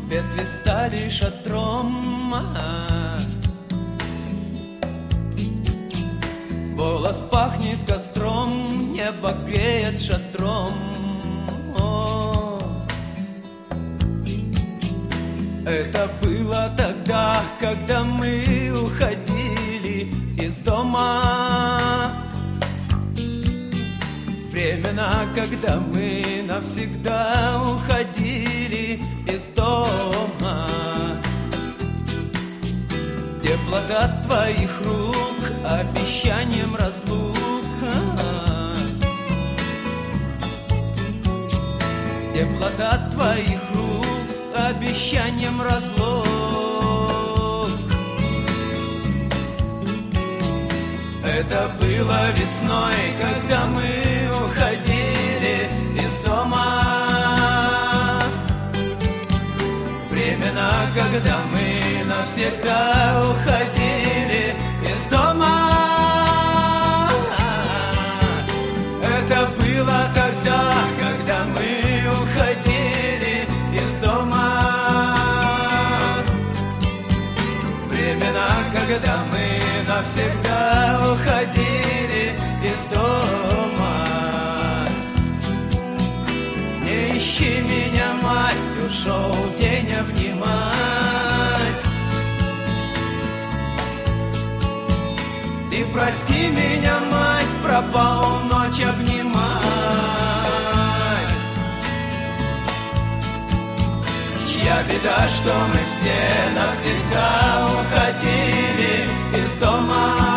ветви стали шатром, голос пахнет костром, небо греет шатром. Это было тогда, когда мы уходили из дома. Времена, когда мы навсегда уходили из дома. Теплота твоих рук обещанием разлука. Теплота твоих рук обещанием разлук. Это было весной, когда мы уходили из дома. Времена, когда мы навсегда уходили из дома. Это было тогда, когда мы уходили из дома. Времена, когда мы навсегда уходили из дома. Не ищи меня, мать, ушел день обнимать. Ты прости меня, мать, пропал ночь обнимать. Чья беда, что мы все навсегда уходили из дома.